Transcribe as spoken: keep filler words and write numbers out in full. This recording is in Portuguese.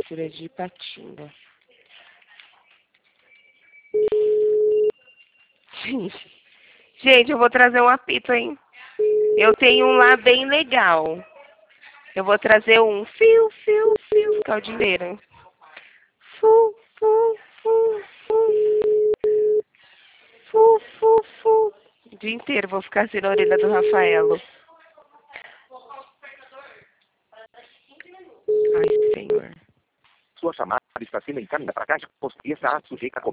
Prefeitura de Ipatinga. Gente, gente, eu vou trazer um apito, hein? Eu tenho um lá bem legal. Eu vou trazer um fio, fio, fio, ficar o dia inteiro. Fu, fu, fu, fu. Fu, fu, fu. O dia inteiro vou ficar assim na orelha do Rafaelo. Ai, Senhor. Sua chamada está sendo encaminhada para a caixa postal e está sujeita a